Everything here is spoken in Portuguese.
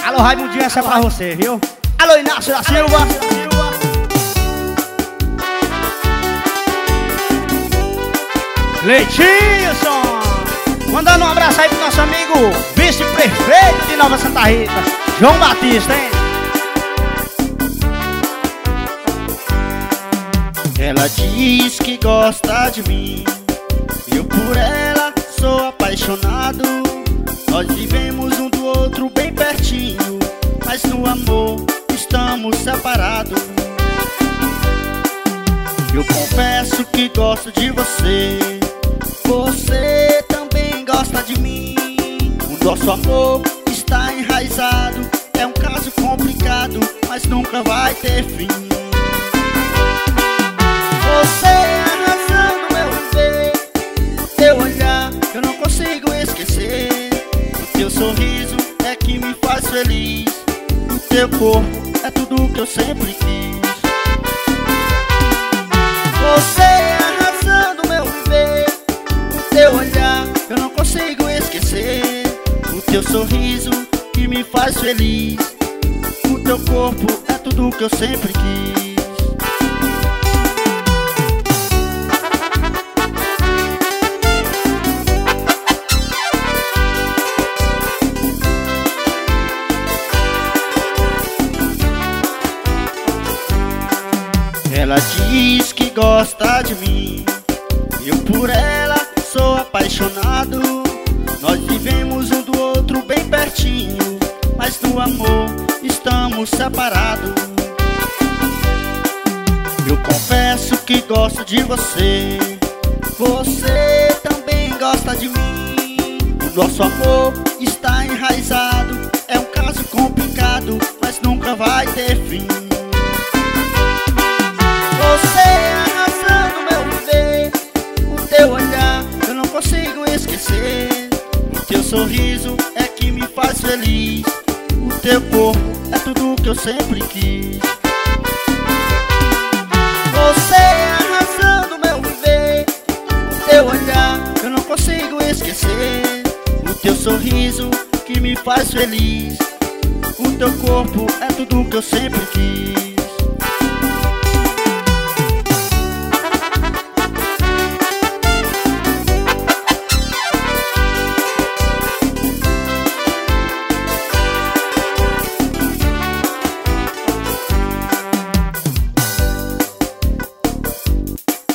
Alô, Raimundinho, essa é pra você, viu? Alô, Inácio da Silva. Letícia. Mandando um abraço aí pro nosso amigo vice-prefeito de Nova Santa Rita, João Batista, hein? Ela diz que gosta de mim, eu por ela sou apaixonado. Nós vivemos um do outro bem pertinho, mas no amor estamos separados. Eu confesso que gosto de você, você também gosta de mim. O nosso amor está enraizado, é um caso complicado, mas nunca vai ter fim. Você é a razão do meu viver, o teu olhar eu não consigo esquecer. O teu sorriso é que me faz feliz, o teu corpo é tudo que eu sempre quis. Você é a razão do meu viver, o teu olhar eu não consigo esquecer. O teu sorriso que me faz feliz, o teu corpo é tudo que eu sempre quis. Ela diz que gosta de mim, eu por ela sou apaixonado. Nós vivemos um do outro bem pertinho, mas no amor estamos separados. Eu confesso que gosto de você, você também gosta de mim. O nosso amor está enraizado, é um caso complicado, mas nunca vai ter fim. Você é a razão do meu viver, o teu olhar eu não consigo esquecer. O teu sorriso é que me faz feliz, o teu corpo é tudo que eu sempre quis. Você é a razão do meu viver, o teu olhar eu não consigo esquecer. O teu sorriso que me faz feliz, o teu corpo é tudo que eu sempre quis.